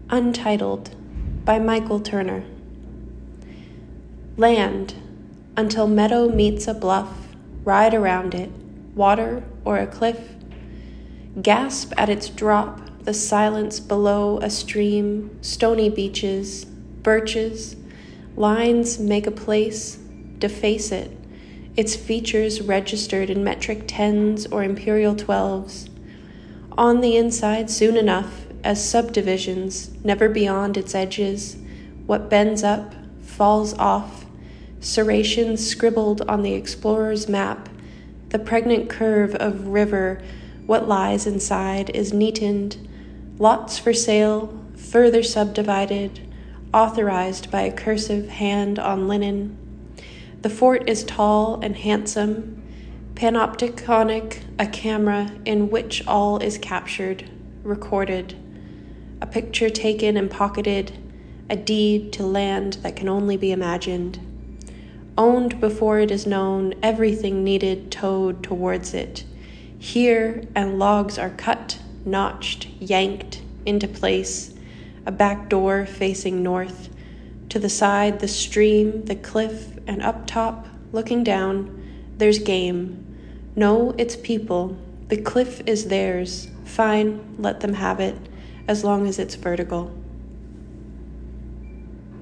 Untitled by Michael Turner. Land, until meadow meets a bluff, ride around it, water or a cliff. Gasp at its drop, the silence below a stream, stony beaches, birches, lines make a place, deface it, its features registered in metric tens or imperial 12s. On the inside soon enough, as subdivisions, never beyond its edges, what bends up, falls off, serrations scribbled on the explorer's map, the pregnant curve of river, what lies inside is neatened, lots for sale, further subdivided, authorized by a cursive hand on linen. The fort is tall and handsome, panopticonic, a camera in which all is captured, recorded, a picture taken and pocketed, a deed to land that can only be imagined. Owned before it is known, everything needed towed towards it. Here, and logs are cut, notched, yanked into place, a back door facing north. To the side, the stream, the cliff, and up top, looking down, there's game. No, it's people. The cliff is theirs. Fine, let them have it, as long as it's vertical.